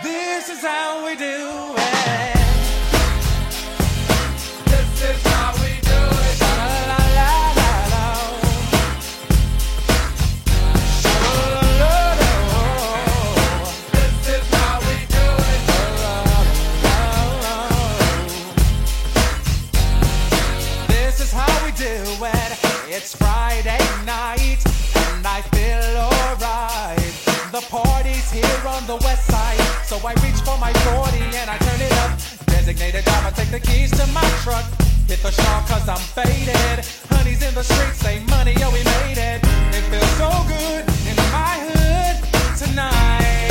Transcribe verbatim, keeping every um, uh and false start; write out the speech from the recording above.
This is how we do it. This is how we do it. Sha-la-la-la-la. Sha-la-la-la-la. This is how we do it. This is how we do it. It's Friday night and I feel alright. The party's here on the west side, so I reach for my forty and I turn it up. Designated driver, take the keys to my truck. Hit the shop cause I'm faded. Honey's in the streets, say money, yo, we made it. It feels so good in my hood tonight.